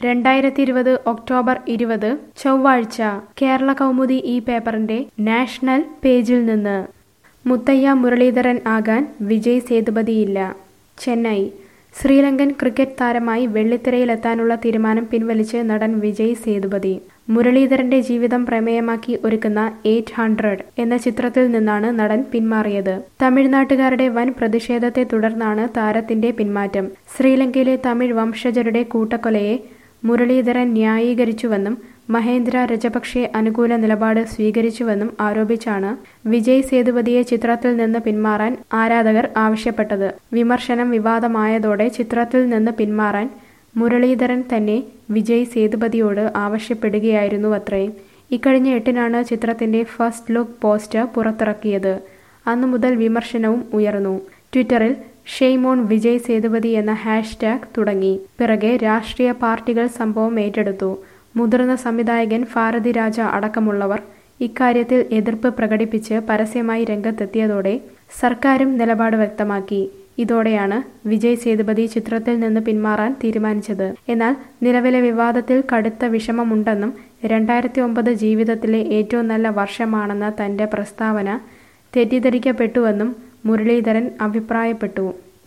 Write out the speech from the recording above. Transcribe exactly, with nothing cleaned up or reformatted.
രണ്ടായിരത്തി ഇരുപത് ഒക്ടോബർ ഇരുപത് ചൊവ്വാഴ്ച കേരള കൗമുദി ഈ പേപ്പറിന്റെ നാഷണൽ പേജിൽ നിന്ന് മുത്തയ്യ മുരളീധരൻ ആകാൻ വിജയ് സേതുപതിയില്ല. ചെന്നൈ. ശ്രീലങ്കൻ ക്രിക്കറ്റ് താരമായി വെള്ളിത്തിരയിലെത്താനുള്ള തീരുമാനം പിൻവലിച്ച് നടൻ വിജയ് സേതുപതി. മുരളീധരന്റെ ജീവിതം പ്രമേയമാക്കി ഒരുക്കുന്ന എയ്റ്റ് ഹൺഡ്രഡ് എന്ന ചിത്രത്തിൽ നിന്നാണ് നടൻ പിന്മാറിയത്. തമിഴ്നാട്ടുകാരുടെ വൻ പ്രതിഷേധത്തെ തുടർന്നാണ് താരത്തിന്റെ പിന്മാറ്റം. ശ്രീലങ്കയിലെ തമിഴ് വംശജരുടെ കൂട്ടക്കൊലയെ മുരളീധരൻ ന്യായീകരിച്ചുവെന്നും മഹേന്ദ്ര രജപക്സെ അനുകൂല നിലപാട് സ്വീകരിച്ചുവെന്നും ആരോപിച്ചാണ് വിജയ് സേതുപതിയെ ചിത്രത്തിൽ നിന്ന് പിന്മാറാൻ ആരാധകർ ആവശ്യപ്പെട്ടത്. വിമർശനം വിവാദമായതോടെ ചിത്രത്തിൽ നിന്ന് പിന്മാറാൻ മുരളീധരൻ തന്നെ വിജയ് സേതുപതിയോട് ആവശ്യപ്പെടുകയായിരുന്നുവത്രേ. ഇക്കഴിഞ്ഞ എട്ടിനാണ് ചിത്രത്തിന്റെ ഫസ്റ്റ് ലുക്ക് പോസ്റ്റർ പുറത്തിറക്കിയത്. അന്നു മുതൽ വിമർശനവും ഉയർന്നു. ട്വിറ്ററിൽ ഷെയ്ം ഓൺ വിജയ് സേതുപതി എന്ന ഹാഷ്ടാഗ് തുടങ്ങി. പിറകെ രാഷ്ട്രീയ പാർട്ടികൾ സംഭവം ഏറ്റെടുത്തു. മുതിർന്ന സംവിധായകൻ ഭാരതി രാജ അടക്കമുള്ളവർ ഇക്കാര്യത്തിൽ എതിർപ്പ് പ്രകടിപ്പിച്ച് പരസ്യമായി രംഗത്തെത്തിയതോടെ സർക്കാരും നിലപാട് വ്യക്തമാക്കി. ഇതോടെയാണ് വിജയ് സേതുപതി ചിത്രത്തിൽ നിന്ന് പിന്മാറാൻ തീരുമാനിച്ചത്. എന്നാൽ നിലവിലെ വിവാദത്തിൽ കടുത്ത വിഷമമുണ്ടെന്നും രണ്ടായിരത്തി ഒമ്പത് ജീവിതത്തിലെ ഏറ്റവും നല്ല വർഷമാണെന്ന തന്റെ പ്രസ്താവന തെറ്റിദ്ധരിക്കപ്പെട്ടുവെന്നും മുരളീധരൻ അഭിപ്രായപ്പെട്ടു.